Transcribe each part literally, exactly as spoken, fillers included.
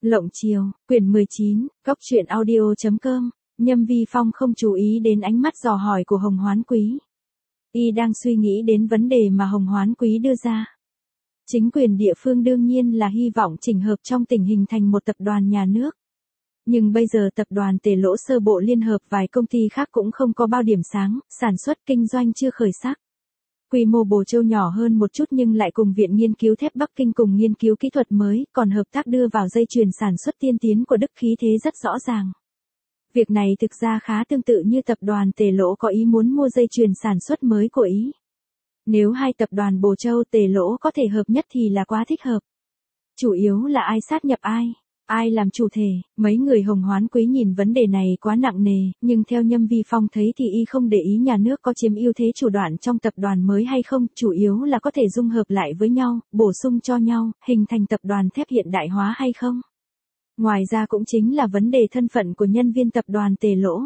Lộng Chiều, quyển mười chín, góc truyện audio chấm com, Nhâm Vi Phong không chú ý đến ánh mắt dò hỏi của Hồng Hoán Quý. Y đang suy nghĩ đến vấn đề mà Hồng Hoán Quý đưa ra. Chính quyền địa phương đương nhiên là hy vọng chỉnh hợp trong tỉnh hình thành một tập đoàn nhà nước. Nhưng bây giờ tập đoàn Tề Lỗ sơ bộ liên hợp vài công ty khác cũng không có bao điểm sáng, sản xuất kinh doanh chưa khởi sắc. Quy mô Bồ Châu nhỏ hơn một chút nhưng lại cùng Viện Nghiên cứu Thép Bắc Kinh cùng nghiên cứu kỹ thuật mới, còn hợp tác đưa vào dây chuyền sản xuất tiên tiến của Đức khí thế rất rõ ràng. Việc này thực ra khá tương tự như tập đoàn Tề Lỗ có ý muốn mua dây chuyền sản xuất mới của Ý. Nếu hai tập đoàn Bồ Châu Tề Lỗ có thể hợp nhất thì là quá thích hợp. Chủ yếu là ai sát nhập ai, ai làm chủ thể, mấy người Hồng Hoán Quý nhìn vấn đề này quá nặng nề, nhưng theo Nhâm Vi Phong thấy thì y không để ý nhà nước có chiếm ưu thế chủ đoạn trong tập đoàn mới hay không, chủ yếu là có thể dung hợp lại với nhau, bổ sung cho nhau, hình thành tập đoàn thép hiện đại hóa hay không. Ngoài ra cũng chính là vấn đề thân phận của nhân viên tập đoàn Tề Lỗ.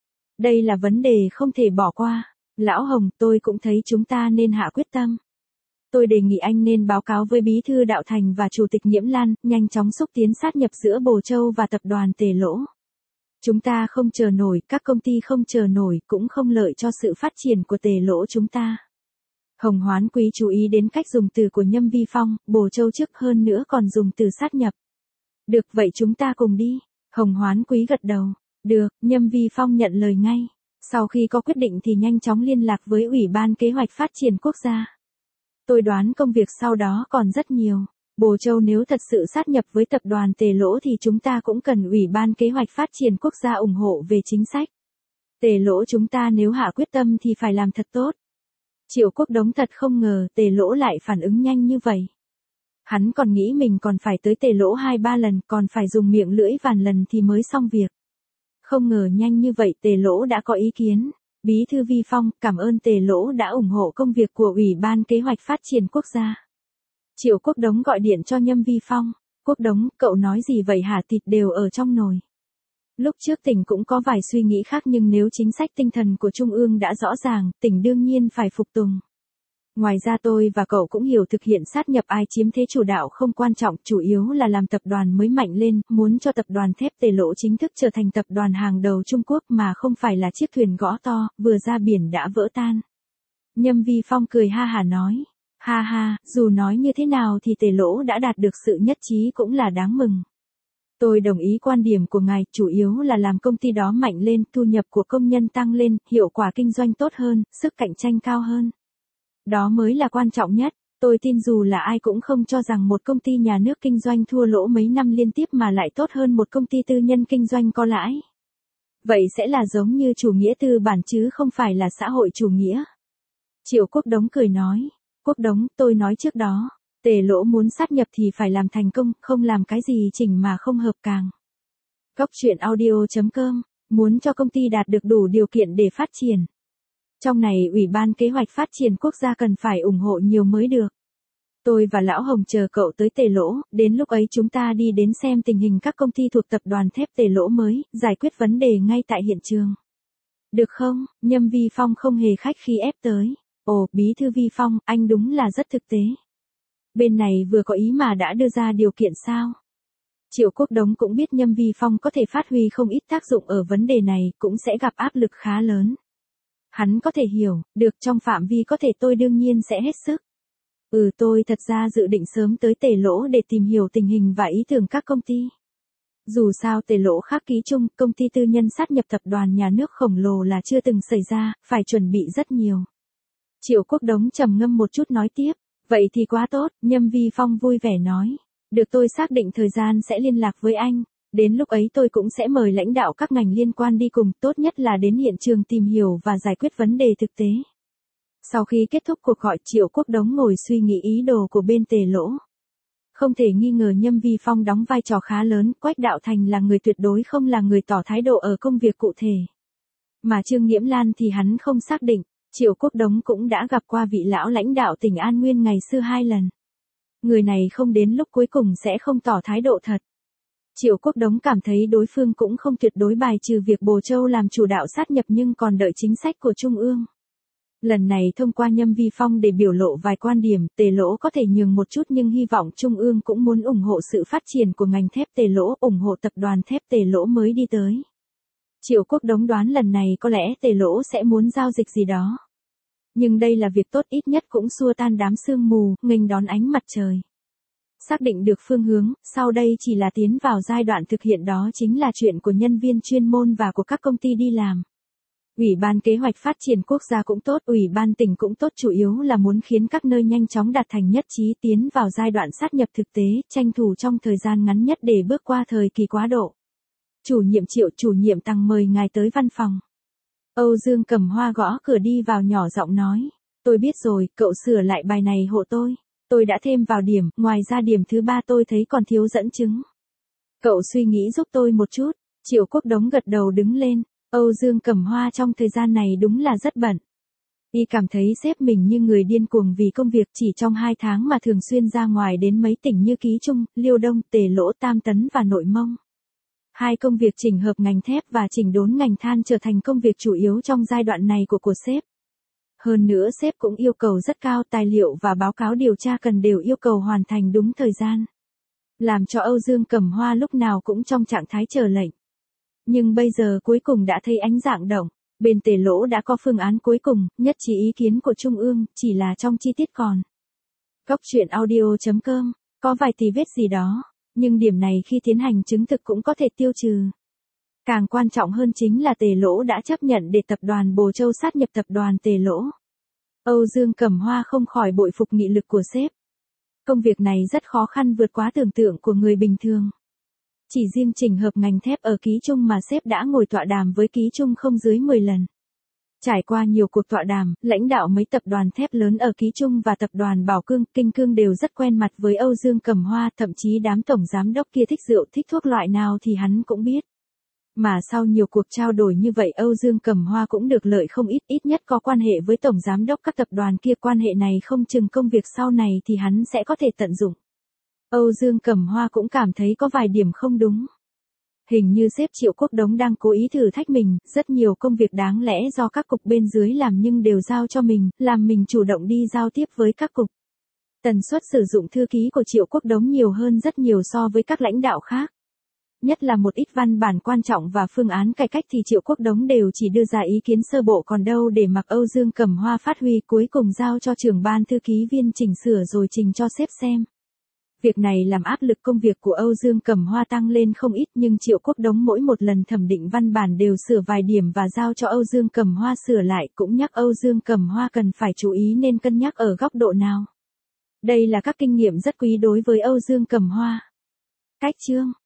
Đây là vấn đề không thể bỏ qua. Lão Hồng, tôi cũng thấy chúng ta nên hạ quyết tâm. Tôi đề nghị anh nên báo cáo với Bí thư Đạo Thành và Chủ tịch Nhiễm Lan, nhanh chóng xúc tiến sát nhập giữa Bồ Châu và tập đoàn Tề Lỗ. Chúng ta không chờ nổi, các công ty không chờ nổi, cũng không lợi cho sự phát triển của Tề Lỗ chúng ta. Hồng Hoán Quý chú ý đến cách dùng từ của Nhâm Vi Phong, Bồ Châu trước hơn nữa còn dùng từ sát nhập. Được vậy chúng ta cùng đi. Hồng Hoán Quý gật đầu. Được, Nhâm Vi Phong nhận lời ngay. Sau khi có quyết định thì nhanh chóng liên lạc với Ủy ban Kế hoạch Phát triển Quốc gia. Tôi đoán công việc sau đó còn rất nhiều. Bồ Châu nếu thật sự sát nhập với tập đoàn Tề Lỗ thì chúng ta cũng cần Ủy ban Kế hoạch Phát triển Quốc gia ủng hộ về chính sách. Tề Lỗ chúng ta nếu hạ quyết tâm thì phải làm thật tốt. Triệu Quốc Đống thật không ngờ Tề Lỗ lại phản ứng nhanh như vậy. Hắn còn nghĩ mình còn phải tới Tề Lỗ hai ba lần, còn phải dùng miệng lưỡi vàn lần thì mới xong việc. Không ngờ nhanh như vậy Tề Lỗ đã có ý kiến. Bí thư Vi Phong, cảm ơn Tề Lỗ đã ủng hộ công việc của Ủy ban Kế hoạch Phát triển Quốc gia. Triệu Quốc Đống gọi điện cho Nhâm Vi Phong. Quốc Đống, cậu nói gì vậy hả, thịt đều ở trong nồi. Lúc trước tỉnh cũng có vài suy nghĩ khác nhưng nếu chính sách tinh thần của Trung ương đã rõ ràng, tỉnh đương nhiên phải phục tùng. Ngoài ra tôi và cậu cũng hiểu thực hiện sát nhập ai chiếm thế chủ đạo không quan trọng, chủ yếu là làm tập đoàn mới mạnh lên, muốn cho tập đoàn thép Tề Lỗ chính thức trở thành tập đoàn hàng đầu Trung Quốc mà không phải là chiếc thuyền gõ to, vừa ra biển đã vỡ tan. Nhâm Vi Phong cười ha hả nói, ha ha, dù nói như thế nào thì Tề Lỗ đã đạt được sự nhất trí cũng là đáng mừng. Tôi đồng ý quan điểm của ngài, chủ yếu là làm công ty đó mạnh lên, thu nhập của công nhân tăng lên, hiệu quả kinh doanh tốt hơn, sức cạnh tranh cao hơn. Đó mới là quan trọng nhất, tôi tin dù là ai cũng không cho rằng một công ty nhà nước kinh doanh thua lỗ mấy năm liên tiếp mà lại tốt hơn một công ty tư nhân kinh doanh có lãi. Vậy sẽ là giống như chủ nghĩa tư bản chứ không phải là xã hội chủ nghĩa. Triệu Quốc Đống cười nói, Quốc Đống, tôi nói trước đó, Tề Lỗ muốn sát nhập thì phải làm thành công, không làm cái gì chỉnh mà không hợp càng. Góc truyện audio chấm com, muốn cho công ty đạt được đủ điều kiện để phát triển. Trong này Ủy ban Kế hoạch Phát triển Quốc gia cần phải ủng hộ nhiều mới được. Tôi và Lão Hồng chờ cậu tới Tề Lỗ, đến lúc ấy chúng ta đi đến xem tình hình các công ty thuộc tập đoàn thép Tề Lỗ mới, giải quyết vấn đề ngay tại hiện trường. Được không? Nhâm Vi Phong không hề khách khí ép tới. Ồ, Bí thư Vi Phong, anh đúng là rất thực tế. Bên này vừa có ý mà đã đưa ra điều kiện sao? Triệu Quốc Đống cũng biết Nhâm Vi Phong có thể phát huy không ít tác dụng ở vấn đề này, cũng sẽ gặp áp lực khá lớn. Hắn có thể hiểu, được trong phạm vi có thể tôi đương nhiên sẽ hết sức. Ừ tôi thật ra dự định sớm tới Tề Lỗ để tìm hiểu tình hình và ý tưởng các công ty. Dù sao Tề Lỗ khác ký chung, công ty tư nhân sát nhập tập đoàn nhà nước khổng lồ là chưa từng xảy ra, phải chuẩn bị rất nhiều. Triệu Quốc Đống trầm ngâm một chút nói tiếp, vậy thì quá tốt, Nhâm Vi Phong vui vẻ nói. Được tôi xác định thời gian sẽ liên lạc với anh. Đến lúc ấy tôi cũng sẽ mời lãnh đạo các ngành liên quan đi cùng, tốt nhất là đến hiện trường tìm hiểu và giải quyết vấn đề thực tế. Sau khi kết thúc cuộc gọi, Triệu Quốc Đống ngồi suy nghĩ ý đồ của bên Tề Lỗ. Không thể nghi ngờ Nhâm Vi Phong đóng vai trò khá lớn, Quách Đạo Thành là người tuyệt đối không là người tỏ thái độ ở công việc cụ thể. Mà Trương Nhiễm Lan thì hắn không xác định, Triệu Quốc Đống cũng đã gặp qua vị lão lãnh đạo tỉnh An Nguyên ngày xưa hai lần. Người này không đến lúc cuối cùng sẽ không tỏ thái độ thật. Triệu Quốc Đống cảm thấy đối phương cũng không tuyệt đối bài trừ việc Bồ Châu làm chủ đạo sát nhập nhưng còn đợi chính sách của Trung ương. Lần này thông qua Nhâm Vi Phong để biểu lộ vài quan điểm, Tề Lỗ có thể nhường một chút nhưng hy vọng Trung ương cũng muốn ủng hộ sự phát triển của ngành thép Tề Lỗ, ủng hộ tập đoàn thép Tề Lỗ mới đi tới. Triệu Quốc Đống đoán lần này có lẽ Tề Lỗ sẽ muốn giao dịch gì đó. Nhưng đây là việc tốt, ít nhất cũng xua tan đám sương mù, nghênh đón ánh mặt trời. Xác định được phương hướng, sau đây chỉ là tiến vào giai đoạn thực hiện, đó chính là chuyện của nhân viên chuyên môn và của các công ty đi làm. Ủy ban kế hoạch phát triển quốc gia cũng tốt, ủy ban tỉnh cũng tốt, chủ yếu là muốn khiến các nơi nhanh chóng đạt thành nhất trí, tiến vào giai đoạn sát nhập thực tế, tranh thủ trong thời gian ngắn nhất để bước qua thời kỳ quá độ. Chủ nhiệm Triệu, chủ nhiệm Tăng mời ngài tới văn phòng. Âu Dương Cẩm Hoa gõ cửa đi vào, nhỏ giọng nói. Tôi biết rồi, cậu sửa lại bài này hộ tôi. Tôi đã thêm vào điểm, ngoài ra điểm thứ ba tôi thấy còn thiếu dẫn chứng. Cậu suy nghĩ giúp tôi một chút. Triệu Quốc Đống gật đầu đứng lên. Âu Dương Cẩm Hoa trong thời gian này đúng là rất bận. Y cảm thấy sếp mình như người điên cuồng vì công việc, chỉ trong hai tháng mà thường xuyên ra ngoài đến mấy tỉnh như Ký Trung, Liêu Đông, Tề Lỗ, Tam Tấn và Nội Mông. Hai công việc chỉnh hợp ngành thép và chỉnh đốn ngành than trở thành công việc chủ yếu trong giai đoạn này của của sếp. Hơn nữa sếp cũng yêu cầu rất cao, tài liệu và báo cáo điều tra cần đều yêu cầu hoàn thành đúng thời gian. Làm cho Âu Dương Cẩm Hoa lúc nào cũng trong trạng thái chờ lệnh. Nhưng bây giờ cuối cùng đã thấy ánh dạng động, bên Tề Lỗ đã có phương án cuối cùng, nhất trí ý kiến của Trung ương, chỉ là trong chi tiết còn. Cóc truyện audio chấm com, có vài tì vết gì đó, nhưng điểm này khi tiến hành chứng thực cũng có thể tiêu trừ. Càng quan trọng hơn chính là Tề Lỗ đã chấp nhận để tập đoàn Bồ Châu sát nhập tập đoàn Tề Lỗ. Âu Dương Cẩm Hoa không khỏi bội phục nghị lực của sếp. Công việc này rất khó khăn, vượt quá tưởng tượng của người bình thường. Chỉ riêng chỉnh hợp ngành thép ở Ký Trung mà sếp đã ngồi tọa đàm với Ký Trung không dưới mười lần. Trải qua nhiều cuộc tọa đàm, lãnh đạo mấy tập đoàn thép lớn ở Ký Trung và tập đoàn Bảo Cương, Kinh Cương đều rất quen mặt với Âu Dương Cẩm Hoa, thậm chí đám tổng giám đốc kia thích rượu, thích thuốc loại nào thì hắn cũng biết. Mà sau nhiều cuộc trao đổi như vậy, Âu Dương Cẩm Hoa cũng được lợi không ít, ít nhất có quan hệ với tổng giám đốc các tập đoàn kia, quan hệ này không chừng công việc sau này thì hắn sẽ có thể tận dụng. Âu Dương Cẩm Hoa cũng cảm thấy có vài điểm không đúng. Hình như sếp Triệu Quốc Đống đang cố ý thử thách mình, rất nhiều công việc đáng lẽ do các cục bên dưới làm nhưng đều giao cho mình, làm mình chủ động đi giao tiếp với các cục. Tần suất sử dụng thư ký của Triệu Quốc Đống nhiều hơn rất nhiều so với các lãnh đạo khác. Nhất là một ít văn bản quan trọng và phương án cải cách thì Triệu Quốc Đống đều chỉ đưa ra ý kiến sơ bộ, còn đâu để mặc Âu Dương Cẩm Hoa phát huy, cuối cùng giao cho trưởng ban thư ký viên chỉnh sửa rồi trình cho sếp xem. Việc này làm áp lực công việc của Âu Dương Cẩm Hoa tăng lên không ít, nhưng Triệu Quốc Đống mỗi một lần thẩm định văn bản đều sửa vài điểm và giao cho Âu Dương Cẩm Hoa sửa lại, cũng nhắc Âu Dương Cẩm Hoa cần phải chú ý nên cân nhắc ở góc độ nào. Đây là các kinh nghiệm rất quý đối với Âu Dương Cẩm Hoa. Cách chương